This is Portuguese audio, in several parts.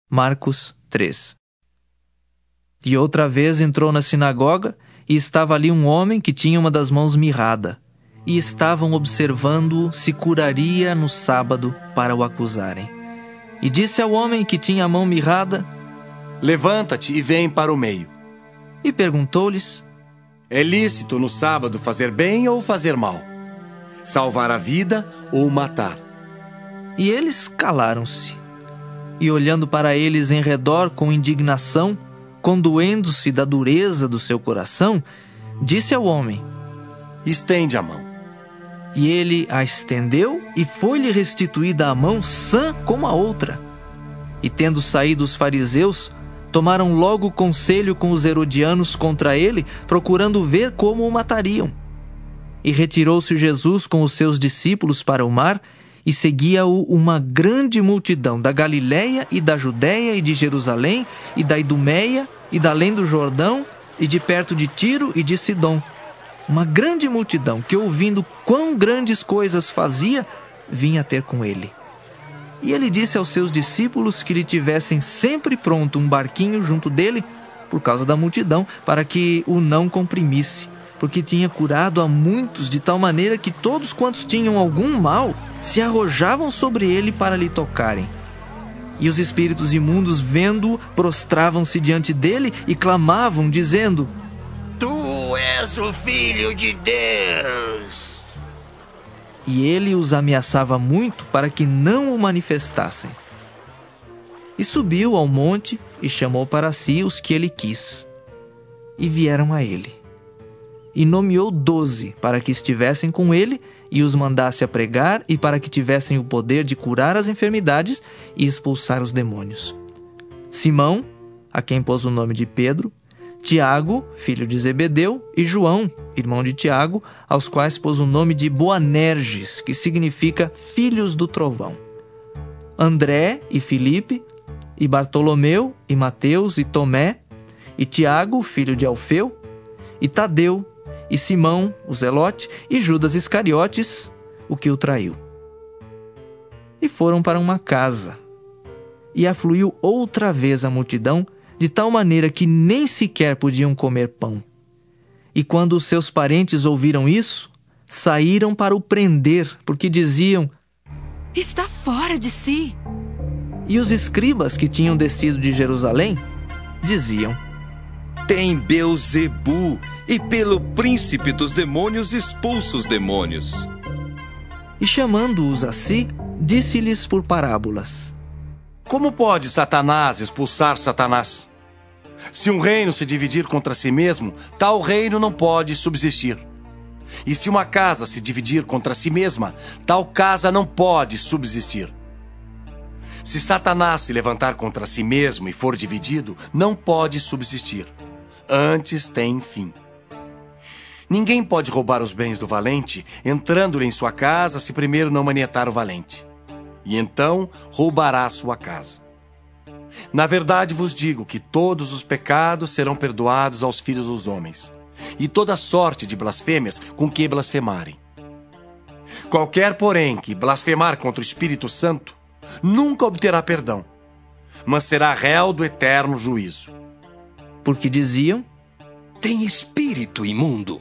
Marcos 3. E outra vez entrou na sinagoga, e estava ali um homem que tinha uma das mãos mirrada, e estavam observando-o se curaria no sábado para o acusarem. E disse ao homem que tinha a mão mirrada: Levanta-te e vem para o meio. E perguntou-lhes: É lícito no sábado fazer bem ou fazer mal? Salvar a vida ou matar? E eles calaram-se. E olhando para eles em redor com indignação, condoendo-se da dureza do seu coração, disse ao homem: Estende a mão. E ele a estendeu, e foi-lhe restituída a mão sã como a outra. E tendo saído os fariseus, tomaram logo conselho com os herodianos contra ele, procurando ver como o matariam. E retirou-se Jesus com os seus discípulos para o mar, e seguia-o uma grande multidão da Galiléia e da Judéia e de Jerusalém e da Idumeia e da além do Jordão e de perto de Tiro e de Sidom. Uma grande multidão que, ouvindo quão grandes coisas fazia, vinha ter com ele. E ele disse aos seus discípulos que lhe tivessem sempre pronto um barquinho junto dele, por causa da multidão, para que o não comprimisse, porque tinha curado a muitos de tal maneira que todos quantos tinham algum mal se arrojavam sobre ele para lhe tocarem. E os espíritos imundos, vendo-o, prostravam-se diante dele e clamavam, dizendo: Tu és o Filho de Deus. E ele os ameaçava muito para que não o manifestassem. E subiu ao monte e chamou para si os que ele quis. E vieram a ele. E nomeou 12 para que estivessem com ele e os mandasse a pregar e para que tivessem o poder de curar as enfermidades e expulsar os demônios. Simão, a quem pôs o nome de Pedro, Tiago, filho de Zebedeu, e João, irmão de Tiago, aos quais pôs o nome de Boanerges, que significa filhos do trovão. André e Filipe, e Bartolomeu, e Mateus, e Tomé, e Tiago, filho de Alfeu, e Tadeu, e Simão, o Zelote, e Judas Iscariotes, o que o traiu. E foram para uma casa. E afluiu outra vez a multidão, de tal maneira que nem sequer podiam comer pão. E quando os seus parentes ouviram isso, saíram para o prender, porque diziam: Está fora de si. E os escribas que tinham descido de Jerusalém diziam: Tem Beelzebu, e pelo príncipe dos demônios expulsa os demônios. E chamando-os a si, disse-lhes por parábolas: Como pode Satanás expulsar Satanás? Se um reino se dividir contra si mesmo, tal reino não pode subsistir. E se uma casa se dividir contra si mesma, tal casa não pode subsistir. Se Satanás se levantar contra si mesmo e for dividido, não pode subsistir. Antes tem fim. Ninguém pode roubar os bens do valente, entrando-lhe em sua casa, se primeiro não manietar o valente. E então roubará sua casa. Na verdade vos digo que todos os pecados serão perdoados aos filhos dos homens, e toda sorte de blasfêmias com que blasfemarem. Qualquer, porém, que blasfemar contra o Espírito Santo, nunca obterá perdão, mas será réu do eterno juízo. Porque diziam: Tem espírito imundo.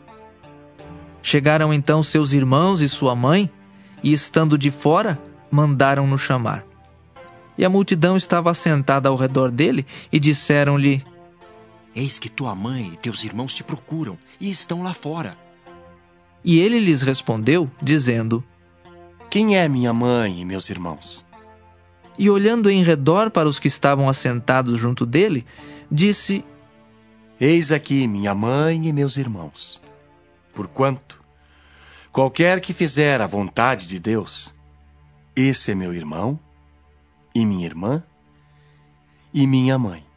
Chegaram então seus irmãos e sua mãe, e estando de fora, mandaram-no chamar. E a multidão estava assentada ao redor dele, e disseram-lhe: Eis que tua mãe e teus irmãos te procuram, e estão lá fora. E ele lhes respondeu, dizendo: Quem é minha mãe e meus irmãos? E olhando em redor para os que estavam assentados junto dele, disse: Eis aqui minha mãe e meus irmãos. Porquanto, qualquer que fizer a vontade de Deus, esse é meu irmão, e minha irmã, e minha mãe.